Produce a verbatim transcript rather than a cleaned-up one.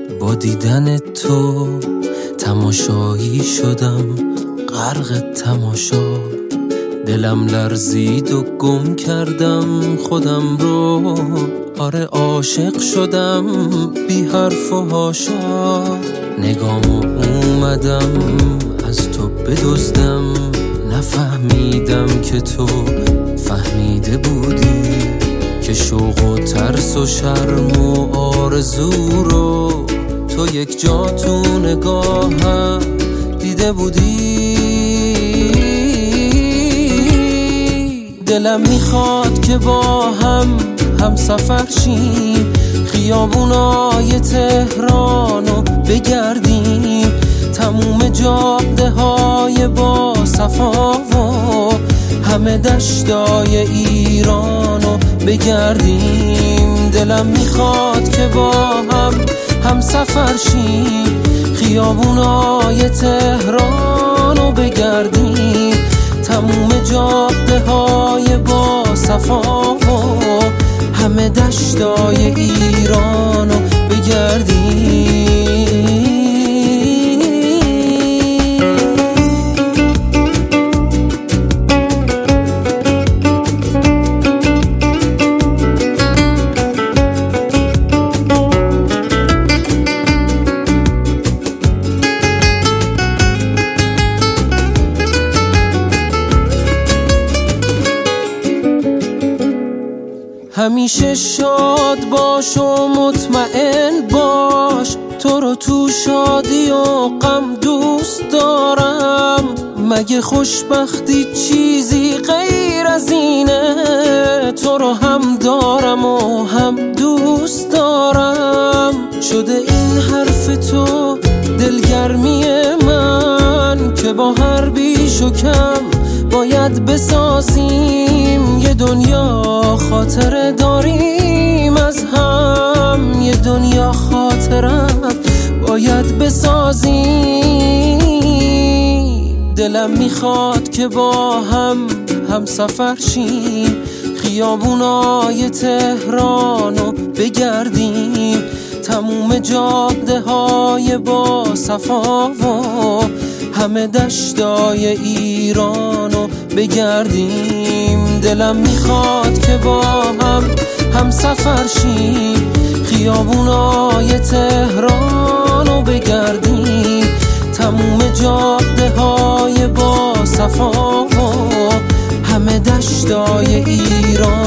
با دیدن تو تماشایی شدم، غرق تماشا. دلم لرزید و گم کردم خودم رو، آره عاشق شدم بی حرف و حاشا. نگامو اومدم از تو بدزدم، نفهمیدم که تو فهمیده بودی که شوق و ترس و شرم و آرزو رو تو یک جا تو نگاهم دیده بودی. دلم میخواد که با هم هم سفر شیم، خیابونای تهرانو بگردیم، تموم جاده های با صفا و همه دشتای ایرانو بگردیم. دلم میخواد که با هم هم سفر شیم، خیابونای تهرانو بگردیم، تموم جاده های با صفا و همه دشتای ایرانو بگردیم. همیشه شاد باش و مطمئن باش، تو رو تو شادی و غم دوست دارم. مگه خوشبختی چیزی غیر از اینه؟ تو رو هم دارم و هم دوست دارم. شده این حرف تو دلگرمی من که با هر بیش و کم باید بسازیم یه دنیا خاطره داریم از هم، یه دنیا خاطرت باید بسازیم. دلم میخواد که با هم هم سفر شیم، خیابونای تهرانو بگردیم، تموم جاده های با صفا و همه دشتای ایرانو بگردیم. دلم میخواد که با هم هم سفر شیم، خیابونای تهرانو بگردیم، تموم جاده های با صفا و همه دشتای ایران